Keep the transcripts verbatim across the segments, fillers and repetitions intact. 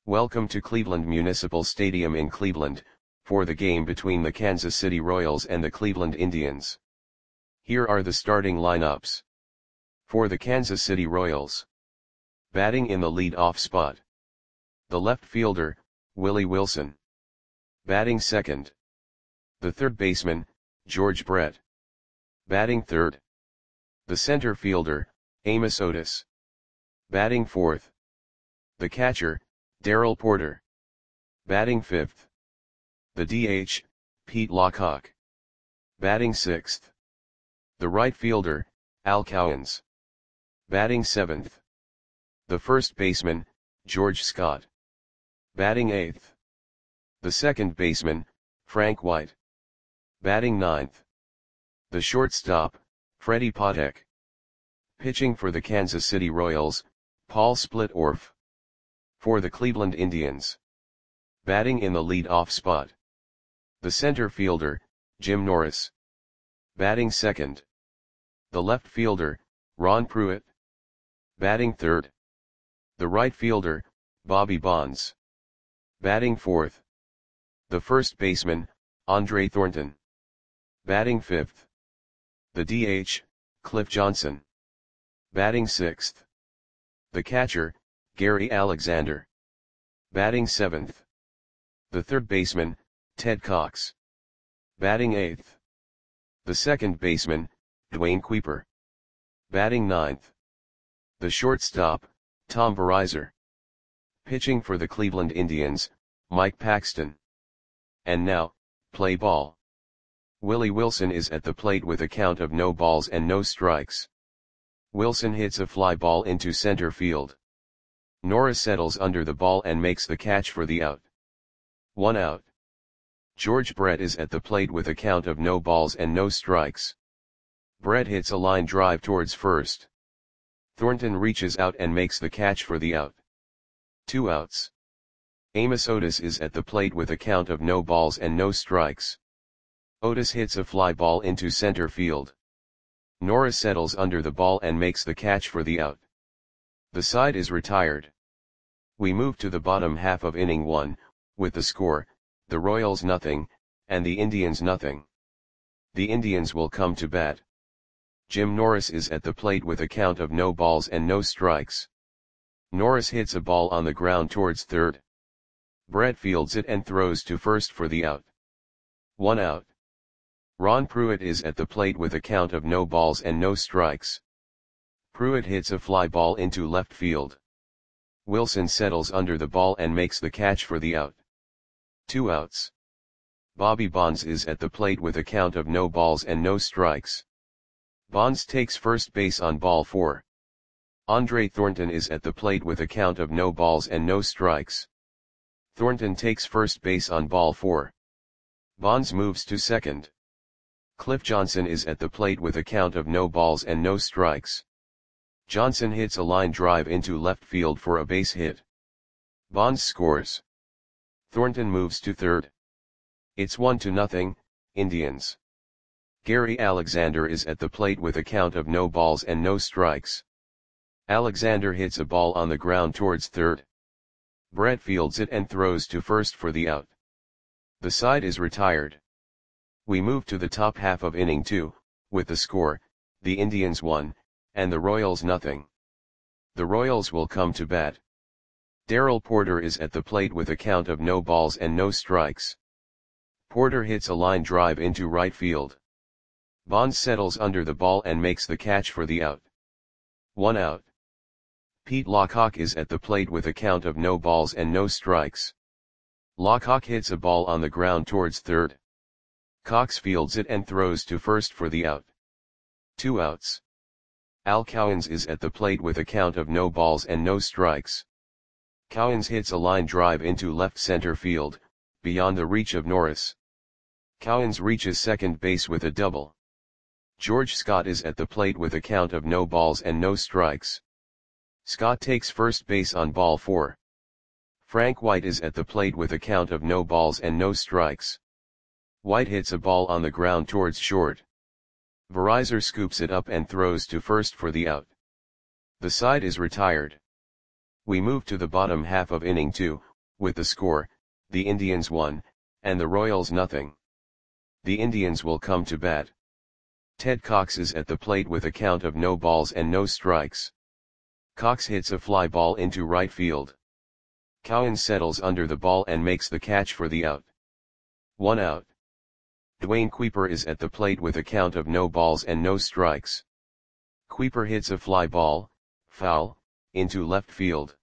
Welcome to Cleveland Municipal Stadium in Cleveland, for the game between the Kansas City Royals and the Cleveland Indians. Here are the starting lineups. For the Kansas City Royals. Batting in the lead-off spot. The left fielder, Willie Wilson. Batting second. The third baseman, George Brett. Batting third. The center fielder, Amos Otis. Batting fourth. The catcher, Darrell Porter. Batting fifth. The D H, Pete Lockock. Batting sixth. The right fielder, Al Cowens. Batting seventh. The first baseman, George Scott. Batting eighth. The second baseman, Frank White. Batting ninth. The shortstop, Freddie Patek. Pitching for the Kansas City Royals, Paul Splitorf. For the Cleveland Indians. Batting in the lead-off spot. The center fielder, Jim Norris. Batting second. The left fielder, Ron Pruitt. Batting third. The right fielder, Bobby Bonds. Batting fourth. The first baseman, Andre Thornton. Batting fifth. The D H, Cliff Johnson. Batting sixth. The catcher, Gary Alexander. Batting seventh. The third baseman, Ted Cox. Batting eighth. The second baseman, Dwayne Kuiper. Batting ninth. The shortstop, Tom Verizor. Pitching for the Cleveland Indians, Mike Paxton. And now, play ball. Willie Wilson is at the plate with a count of no balls and no strikes. Wilson hits a fly ball into center field. Norris settles under the ball and makes the catch for the out. One out. George Brett is at the plate with a count of no balls and no strikes. Brett hits a line drive towards first. Thornton reaches out and makes the catch for the out. Two outs. Amos Otis is at the plate with a count of no balls and no strikes. Otis hits a fly ball into center field. Norris settles under the ball and makes the catch for the out. The side is retired. We move to the bottom half of inning one, with the score, the Royals nothing, and the Indians nothing. The Indians will come to bat. Jim Norris is at the plate with a count of no balls and no strikes. Norris hits a ball on the ground towards third. Brett fields it and throws to first for the out. One out. Ron Pruitt is at the plate with a count of no balls and no strikes. Pruitt hits a fly ball into left field. Wilson settles under the ball and makes the catch for the out. Two outs. Bobby Bonds is at the plate with a count of no balls and no strikes. Bonds takes first base on ball four. Andre Thornton is at the plate with a count of no balls and no strikes. Thornton takes first base on ball four. Bonds moves to second. Cliff Johnson is at the plate with a count of no balls and no strikes. Johnson hits a line drive into left field for a base hit. Bonds scores. Thornton moves to third. It's one to nothing, Indians. Gary Alexander is at the plate with a count of no balls and no strikes. Alexander hits a ball on the ground towards third. Brett fields it and throws to first for the out. The side is retired. We move to the top half of inning two, with the score, the Indians one, and the Royals nothing. The Royals will come to bat. Darrell Porter is at the plate with a count of no balls and no strikes. Porter hits a line drive into right field. Bonds settles under the ball and makes the catch for the out. One out. Pete Lockock is at the plate with a count of no balls and no strikes. Lockock hits a ball on the ground towards third. Cox fields it and throws to first for the out. Two outs. Al Cowens is at the plate with a count of no balls and no strikes. Cowens hits a line drive into left center field, beyond the reach of Norris. Cowens reaches second base with a double. George Scott is at the plate with a count of no balls and no strikes. Scott takes first base on ball four. Frank White is at the plate with a count of no balls and no strikes. White hits a ball on the ground towards short. Verizor scoops it up and throws to first for the out. The side is retired. We move to the bottom half of inning two, With the score, the Indians one, and the Royals nothing. The Indians will come to bat. Ted Cox is at the plate with a count of no balls and no strikes. Cox hits a fly ball into right field. Cowan settles under the ball and makes the catch for the out. One out. Dwayne Kuiper is at the plate with a count of no balls and no strikes. Kuiper hits a fly ball, foul, into left field.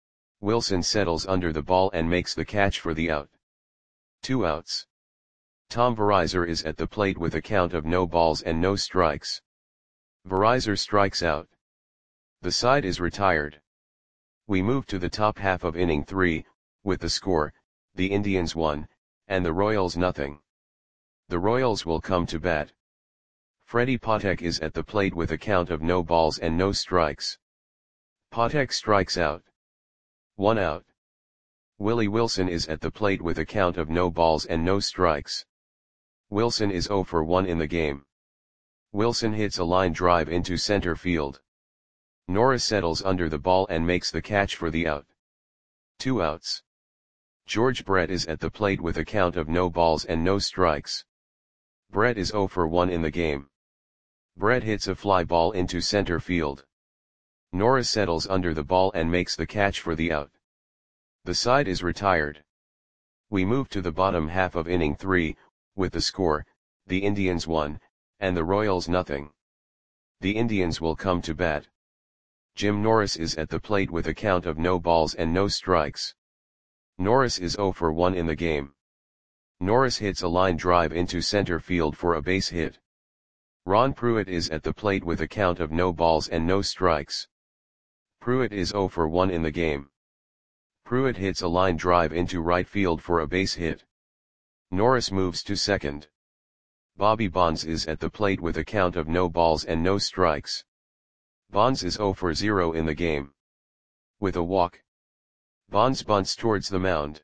Wilson settles under the ball and makes the catch for the out. Two outs. Tom Verizor is at the plate with a count of no balls and no strikes. Verizor strikes out. The side is retired. We move to the top half of inning three, with the score, the Indians one, and the Royals nothing. The Royals will come to bat. Freddie Patek is at the plate with a count of no balls and no strikes. Patek strikes out. One out. Willie Wilson is at the plate with a count of no balls and no strikes. Wilson is oh for one in the game. Wilson hits a line drive into center field. Norris settles under the ball and makes the catch for the out. Two outs. George Brett is at the plate with a count of no balls and no strikes. Brett is oh for one in the game. Brett hits a fly ball into center field. Norris settles under the ball and makes the catch for the out. The side is retired. We move to the bottom half of inning three, with the score, the Indians one, and the Royals nothing. The Indians will come to bat. Jim Norris is at the plate with a count of no balls and no strikes. Norris is oh for one in the game. Norris hits a line drive into center field for a base hit. Ron Pruitt is at the plate with a count of no balls and no strikes. Pruitt is oh for one in the game. Pruitt hits a line drive into right field for a base hit. Norris moves to second. Bobby Bonds is at the plate with a count of no balls and no strikes. Bonds is oh for zero in the game. With a walk. Bonds bunts towards the mound.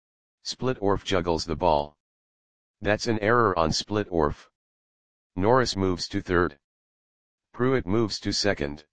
Splitorf juggles the ball. That's an error on Splitorf. Norris moves to third. Pruitt moves to second.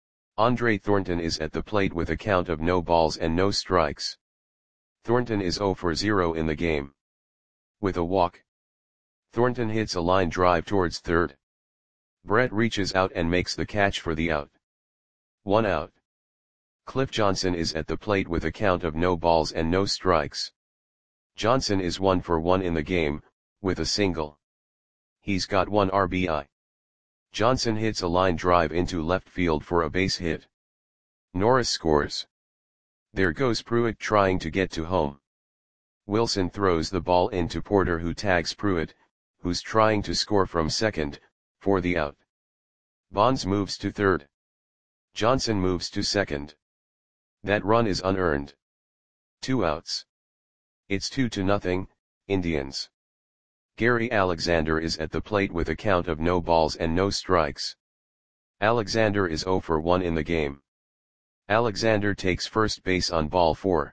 Andre Thornton is at the plate with a count of no balls and no strikes. Thornton is oh for zero in the game. With a walk. Thornton hits a line drive towards third. Brett reaches out and makes the catch for the out. One out. Cliff Johnson is at the plate with a count of no balls and no strikes. Johnson is one for one in the game, with a single. He's got one R B I. Johnson hits a line drive into left field for a base hit. Norris scores. There goes Pruitt trying to get to home. Wilson throws the ball into Porter, who tags Pruitt, who's trying to score from second, for the out. Bonds moves to third. Johnson moves to second. That run is unearned. Two outs. It's two to nothing, Indians. Gary Alexander is at the plate with a count of no balls and no strikes. Alexander is oh for one in the game. Alexander takes first base on ball four.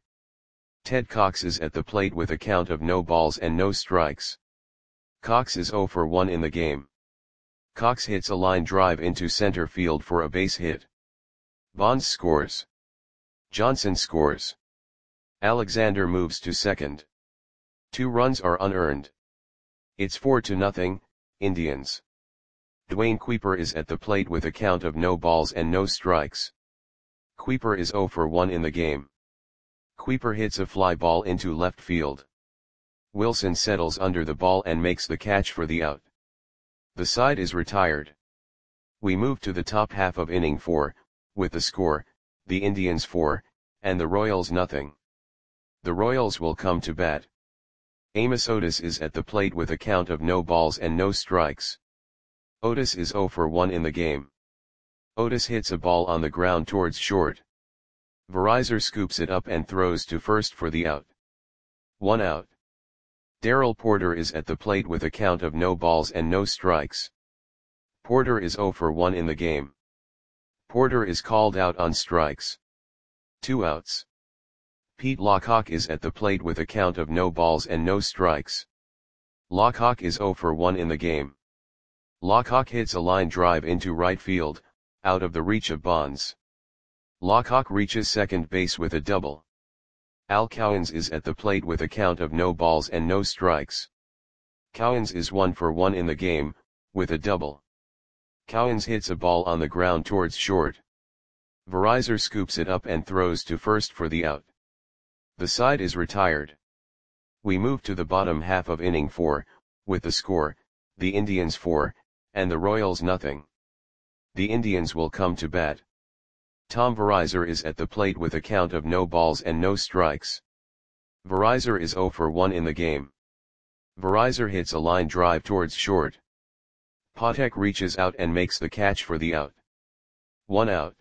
Ted Cox is at the plate with a count of no balls and no strikes. Cox is oh for one in the game. Cox hits a line drive into center field for a base hit. Bonds scores. Johnson scores. Alexander moves to second. Two runs are unearned. It's four to nothing, Indians. Dwayne Kuiper is at the plate with a count of no balls and no strikes. Kuiper is oh for one in the game. Kuiper hits a fly ball into left field. Wilson settles under the ball and makes the catch for the out. The side is retired. We move to the top half of inning four, with the score, the Indians four, and the Royals nothing. The Royals will come to bat. Amos Otis is at the plate with a count of no balls and no strikes. Otis is oh for one in the game. Otis hits a ball on the ground towards short. Verizor scoops it up and throws to first for the out. One out. Darrell Porter is at the plate with a count of no balls and no strikes. Porter is oh for one in the game. Porter is called out on strikes. Two outs. Pete Lockhawk is at the plate with a count of no balls and no strikes. Lockhawk is oh for one in the game. Lockhawk hits a line drive into right field, out of the reach of Bonds. Lockhawk reaches second base with a double. Al Cowens is at the plate with a count of no balls and no strikes. Cowens is one for one in the game, with a double. Cowens hits a ball on the ground towards short. Verizor scoops it up and throws to first for the out. The side is retired. We move to the bottom half of inning four, with the score, the Indians four, and the Royals nothing. The Indians will come to bat. Tom Verizor is at the plate with a count of no balls and no strikes. Verizor is zero for one in the game. Verizor hits a line drive towards short. Patek reaches out and makes the catch for the out. One out.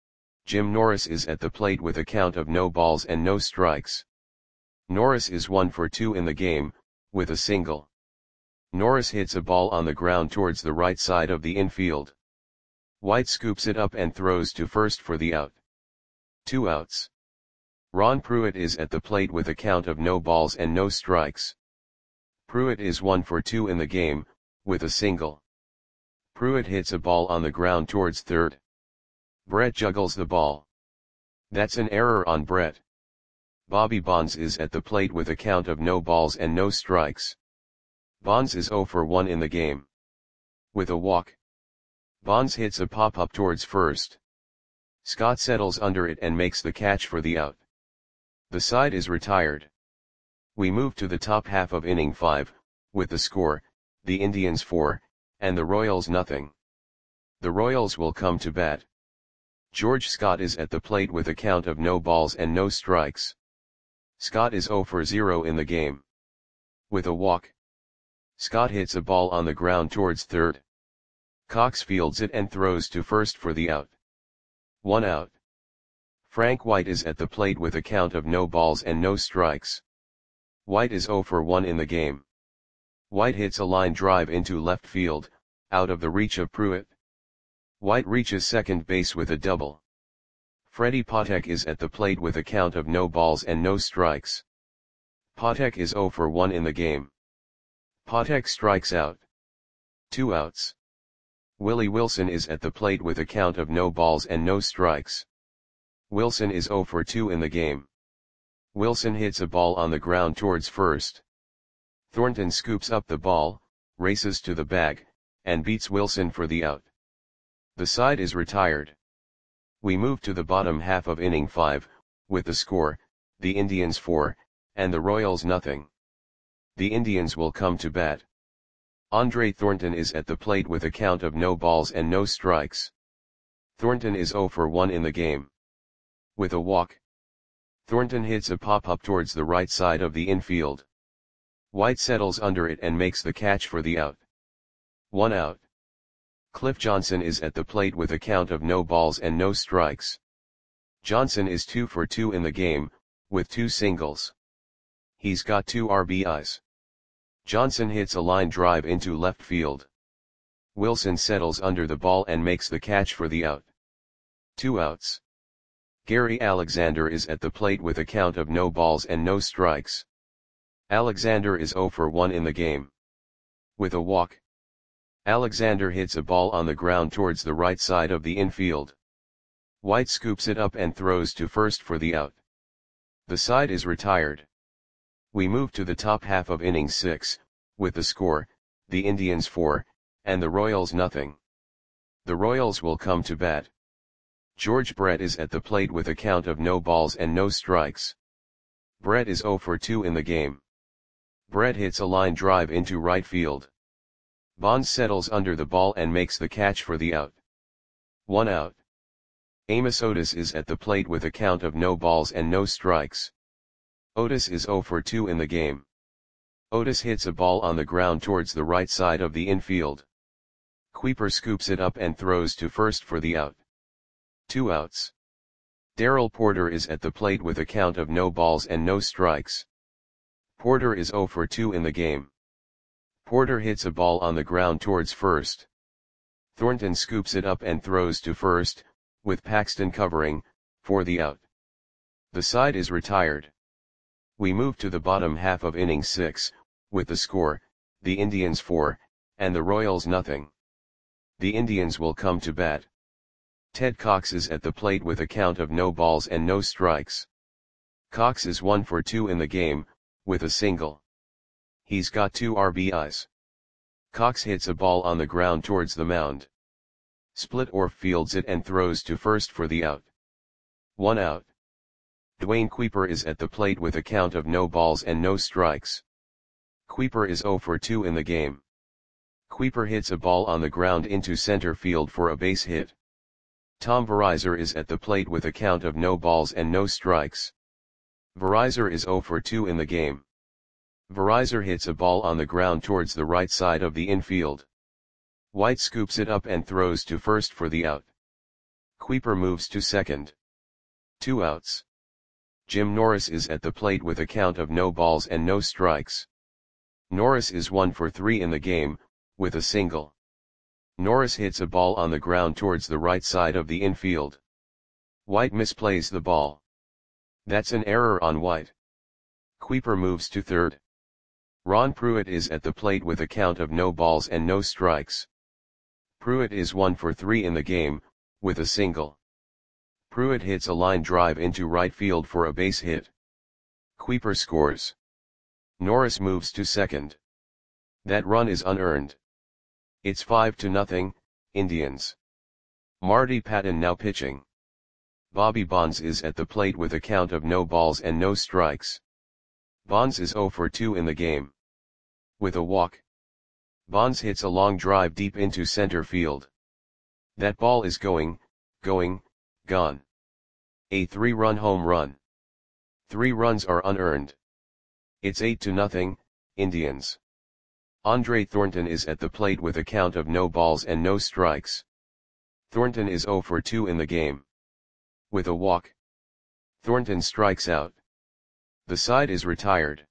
Jim Norris is at the plate with a count of no balls and no strikes. Norris is one for two in the game, with a single. Norris hits a ball on the ground towards the right side of the infield. White scoops it up and throws to first for the out. Two outs. Ron Pruitt is at the plate with a count of no balls and no strikes. Pruitt is one for two in the game, with a single. Pruitt hits a ball on the ground towards third. Brett juggles the ball. That's an error on Brett. Bobby Bonds is at the plate with a count of no balls and no strikes. Bonds is zero for one in the game. With a walk. Bonds hits a pop-up towards first. Scott settles under it and makes the catch for the out. The side is retired. We move to the top half of inning five, with the score, the Indians four, and the Royals nothing. The Royals will come to bat. George Scott is at the plate with a count of no balls and no strikes. Scott is zero for zero in the game. With a walk. Scott hits a ball on the ground towards third. Cox fields it and throws to first for the out. One out. Frank White is at the plate with a count of no balls and no strikes. White is zero for one in the game. White hits a line drive into left field, out of the reach of Pruitt. White reaches second base with a double. Freddie Patek is at the plate with a count of no balls and no strikes. Patek is zero for one in the game. Patek strikes out. Two outs. Willie Wilson is at the plate with a count of no balls and no strikes. Wilson is zero for two in the game. Wilson hits a ball on the ground towards first. Thornton scoops up the ball, races to the bag, and beats Wilson for the out. The side is retired. We move to the bottom half of inning five, with the score, the Indians four, and the Royals nothing. The Indians will come to bat. Andre Thornton is at the plate with a count of no balls and no strikes. Thornton is zero for one in the game. With a walk. Thornton hits a pop-up towards the right side of the infield. White settles under it and makes the catch for the out. One out. Cliff Johnson is at the plate with a count of no balls and no strikes. Johnson is two for two in the game, with two singles. He's got two R B Is. Johnson hits a line drive into left field. Wilson settles under the ball and makes the catch for the out. Two outs. Gary Alexander is at the plate with a count of no balls and no strikes. Alexander is zero for one in the game. With a walk. Alexander hits a ball on the ground towards the right side of the infield. White scoops it up and throws to first for the out. The side is retired. We move to the top half of inning six, with the score, the Indians four, and the Royals nothing. The Royals will come to bat. George Brett is at the plate with a count of no balls and no strikes. Brett is zero for two in the game. Brett hits a line drive into right field. Bonds settles under the ball and makes the catch for the out. One out. Amos Otis is at the plate with a count of no balls and no strikes. Otis is zero for two in the game. Otis hits a ball on the ground towards the right side of the infield. Kuiper scoops it up and throws to first for the out. Two outs. Darrell Porter is at the plate with a count of no balls and no strikes. Porter is zero for two in the game. Porter hits a ball on the ground towards first. Thornton scoops it up and throws to first, with Paxton covering, for the out. The side is retired. We move to the bottom half of inning six, with the score, the Indians four, and the Royals nothing. The Indians will come to bat. Ted Cox is at the plate with a count of no balls and no strikes. Cox is one for two in the game, with a single. He's got two R B Is. Cox hits a ball on the ground towards the mound. Splitorf fields it and throws to first for the out. One out. Dwayne Kuiper is at the plate with a count of no balls and no strikes. Kuiper is zero for two in the game. Kuiper hits a ball on the ground into center field for a base hit. Tom Verizar is at the plate with a count of no balls and no strikes. Verizar is zero for two in the game. Verizar hits a ball on the ground towards the right side of the infield. White scoops it up and throws to first for the out. Kuiper moves to second. Two outs. Jim Norris is at the plate with a count of no balls and no strikes. Norris is one for three in the game, with a single. Norris hits a ball on the ground towards the right side of the infield. White misplays the ball. That's an error on White. Kuiper moves to third. Ron Pruitt is at the plate with a count of no balls and no strikes. Pruitt is one for three in the game, with a single. Pruitt hits a line drive into right field for a base hit. Kuiper scores. Norris moves to second. That run is unearned. It's five to nothing, Indians. Marty Patton now pitching. Bobby Bonds is at the plate with a count of no balls and no strikes. Bonds is zero for two in the game. With a walk. Bonds hits a long drive deep into center field. That ball is going, going, gone. A three-run home run. Three runs are unearned. It's eight to nothing, Indians. Andre Thornton is at the plate with a count of no balls and no strikes. Thornton is zero for two in the game. With a walk. Thornton strikes out. The side is retired.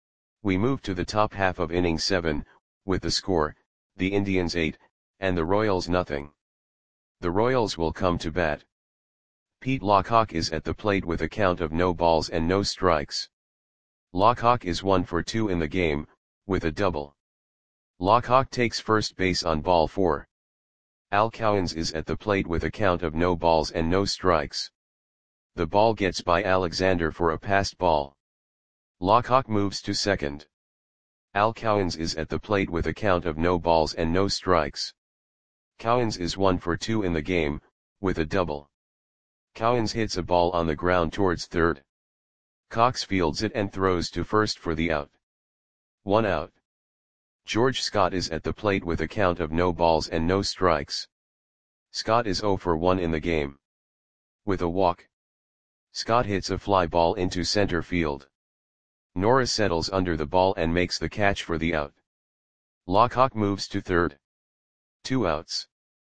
We move to the top half of inning seven, with the score, the Indians eight, and the Royals nothing. The Royals will come to bat. Pete Lockhawk is at the plate with a count of no balls and no strikes. Lockhawk is one for two in the game, with a double. Lockhawk takes first base on ball four. Al Cowens is at the plate with a count of no balls and no strikes. The ball gets by Alexander for a passed ball. Lockhawk moves to second. Al Cowens is at the plate with a count of no balls and no strikes. Cowens is one for two in the game, with a double. Cowens hits a ball on the ground towards third. Cox fields it and throws to first for the out. One out. George Scott is at the plate with a count of no balls and no strikes. Scott is zero for one in the game. With a walk. Scott hits a fly ball into center field. Norris settles under the ball and makes the catch for the out. Lockhawk moves to third. Two outs.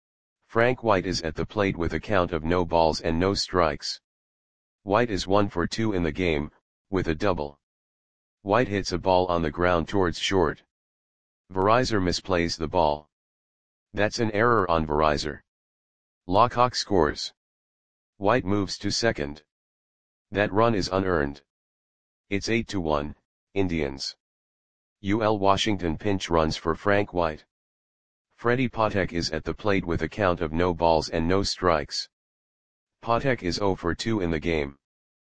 Frank White is at the plate with a count of no balls and no strikes. White is one for two in the game, with a double. White hits a ball on the ground towards short. Verizar misplays the ball. That's an error on Verizar. Lockhawk scores. White moves to second. That run is unearned. It's eight to one, Indians. U L Washington pinch runs for Frank White. Freddie Patek is at the plate with a count of no balls and no strikes. Patek is zero for two in the game.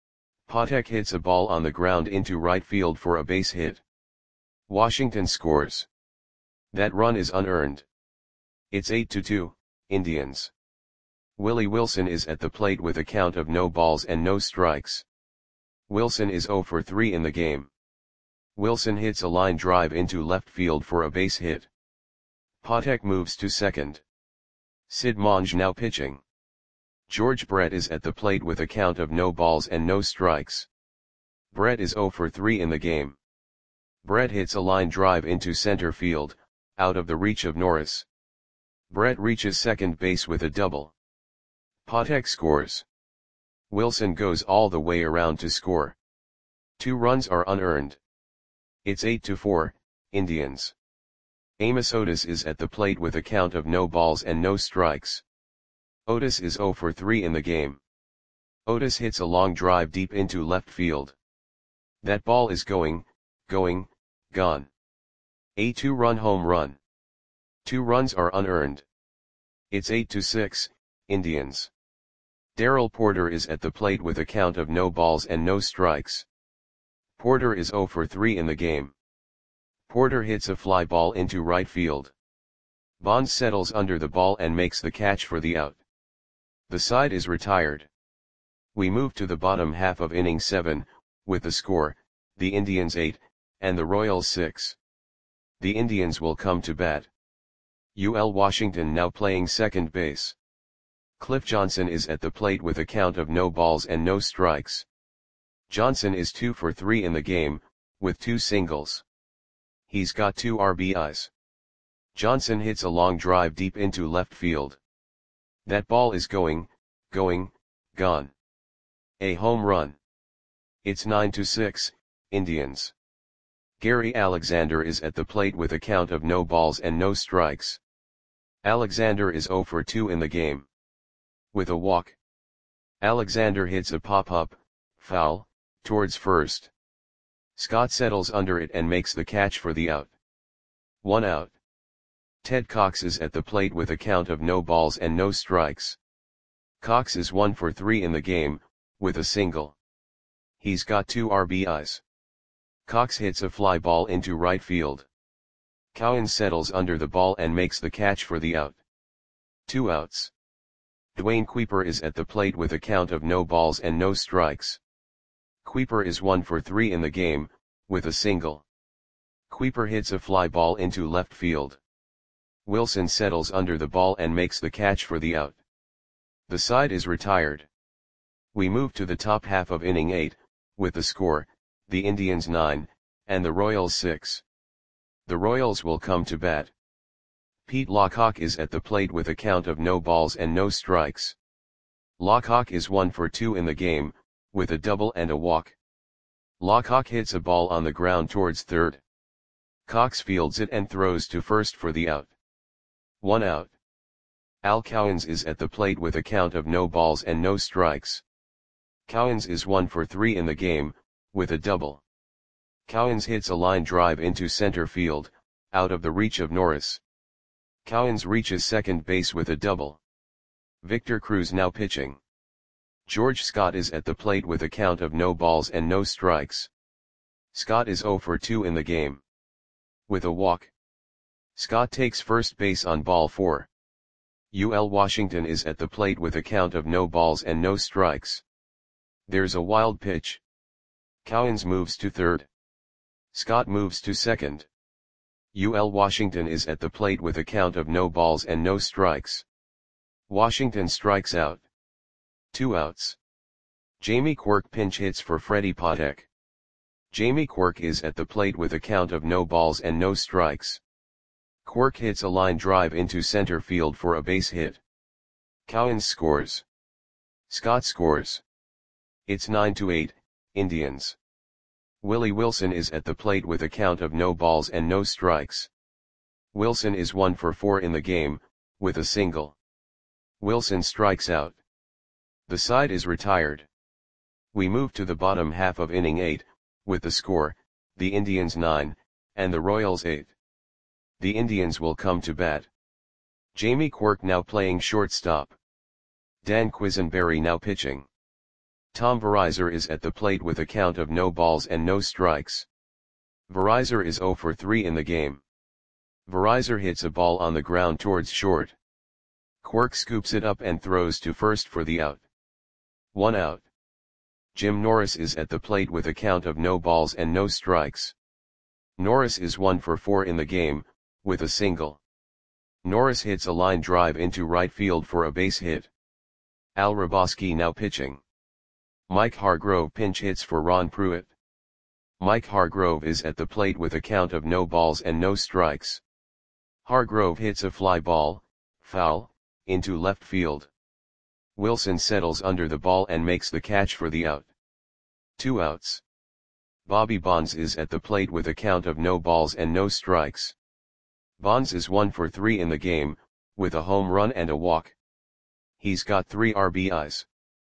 Patek hits a ball on the ground into right field for a base hit. Washington scores. That run is unearned. It's eight to two, Indians. Willie Wilson is at the plate with a count of no balls and no strikes. Wilson is zero for three in the game. Wilson hits a line drive into left field for a base hit. Patek moves to second. Sid Monge now pitching. George Brett is at the plate with a count of no balls and no strikes. Brett is zero for three in the game. Brett hits a line drive into center field, out of the reach of Norris. Brett reaches second base with a double. Patek scores. Wilson goes all the way around to score. Two runs are unearned. It's eight to four, Indians. Amos Otis is at the plate with a count of no balls and no strikes. Otis is zero for three in the game. Otis hits a long drive deep into left field. That ball is going, going, gone. A two-run home run. Two runs are unearned. It's eight to six, Indians. Darrell Porter is at the plate with a count of no balls and no strikes. Porter is zero for three in the game. Porter hits a fly ball into right field. Bonds settles under the ball and makes the catch for the out. The side is retired. We move to the bottom half of inning seven, with the score, the Indians eight, and the Royals six. The Indians will come to bat. U L Washington now playing second base. Cliff Johnson is at the plate with a count of no balls and no strikes. Johnson is two for three in the game, with two singles. He's got two R B Is. Johnson hits a long drive deep into left field. That ball is going, going, gone. A home run. It's nine to six, Indians. Gary Alexander is at the plate with a count of no balls and no strikes. Alexander is zero for two in the game. With a walk. Alexander hits a pop-up, foul, towards first. Scott settles under it and makes the catch for the out. One out. Ted Cox is at the plate with a count of no balls and no strikes. Cox is one for three in the game, with a single. He's got two R B Is. Cox hits a fly ball into right field. Cowan settles under the ball and makes the catch for the out. Two outs. Dwayne Kuiper is at the plate with a count of no balls and no strikes. Kuiper is one for three in the game, with a single. Kuiper hits a fly ball into left field. Wilson settles under the ball and makes the catch for the out. The side is retired. We move to the top half of inning eight, with the score, the Indians nine, and the Royals six. The Royals will come to bat. Pete Lockhawk is at the plate with a count of no balls and no strikes. Lockhawk is one for two in the game, with a double and a walk. Lockhawk hits a ball on the ground towards third. Cox fields it and throws to first for the out. One out. Al Cowens is at the plate with a count of no balls and no strikes. Cowens is one for three in the game, with a double. Cowens hits a line drive into center field, out of the reach of Norris. Cowens reaches second base with a double. Victor Cruz now pitching. George Scott is at the plate with a count of no balls and no strikes. Scott is zero for two in the game. With a walk. Scott takes first base on ball four. U L Washington is at the plate with a count of no balls and no strikes. There's a wild pitch. Cowens moves to third. Scott moves to second. U L Washington is at the plate with a count of no balls and no strikes. Washington strikes out. Two outs. Jamie Quirk pinch hits for Freddie Patek. Jamie Quirk is at the plate with a count of no balls and no strikes. Quirk hits a line drive into center field for a base hit. Cowens scores. Scott scores. It's nine to eight, Indians. Willie Wilson is at the plate with a count of no balls and no strikes. Wilson is one for four in the game, with a single. Wilson strikes out. The side is retired. We move to the bottom half of inning eight, with the score, the Indians nine, and the Royals eight. The Indians will come to bat. Jamie Quirk now playing shortstop. Dan Quisenberry now pitching. Tom Verizor is at the plate with a count of no balls and no strikes. Verizor is zero for three in the game. Verizor hits a ball on the ground towards short. Quirk scoops it up and throws to first for the out. One out. Jim Norris is at the plate with a count of no balls and no strikes. Norris is one for four in the game, with a single. Norris hits a line drive into right field for a base hit. Al Raboski now pitching. Mike Hargrove pinch hits for Ron Pruitt. Mike Hargrove is at the plate with a count of no balls and no strikes. Hargrove hits a fly ball, foul, into left field. Wilson settles under the ball and makes the catch for the out. Two outs. Bobby Bonds is at the plate with a count of no balls and no strikes. Bonds is one for three in the game, with a home run and a walk. He's got three R B Is.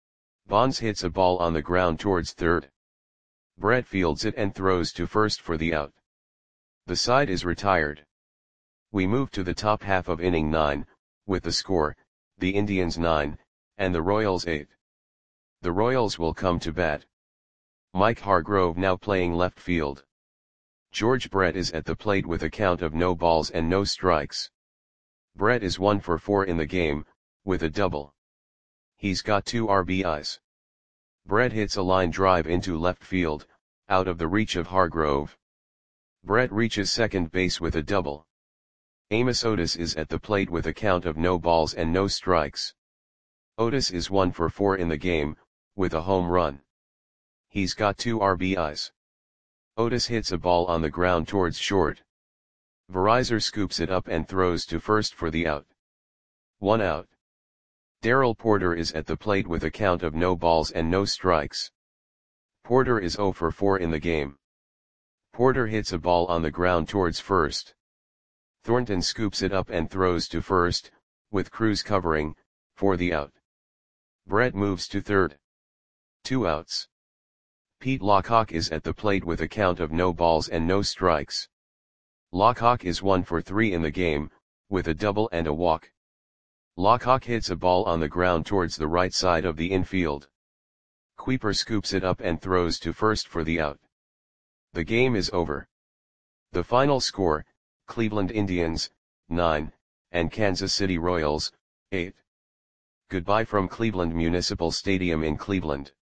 Bonds hits a ball on the ground towards third. Brett fields it and throws to first for the out. The side is retired. We move to the top half of inning nine, with the score, the Indians nine, and the Royals eight. The Royals will come to bat. Mike Hargrove now playing left field. George Brett is at the plate with a count of no balls and no strikes. Brett is one for four in the game, with a double. He's got two R B Is. Brett hits a line drive into left field, out of the reach of Hargrove. Brett reaches second base with a double. Amos Otis is at the plate with a count of no balls and no strikes. Otis is one for four in the game, with a home run. He's got two R B Is. Otis hits a ball on the ground towards short. Verizor scoops it up and throws to first for the out. One out. Darrell Porter is at the plate with a count of no balls and no strikes. Porter is zero for four in the game. Porter hits a ball on the ground towards first. Thornton scoops it up and throws to first, with Cruz covering, for the out. Brett moves to third. Two outs. Pete Lockhawk is at the plate with a count of no balls and no strikes. Lockhawk is one for three in the game, with a double and a walk. Lockhawk hits a ball on the ground towards the right side of the infield. Kuiper scoops it up and throws to first for the out. The game is over. The final score, Cleveland Indians, nine, and Kansas City Royals, eight. Goodbye from Cleveland Municipal Stadium in Cleveland.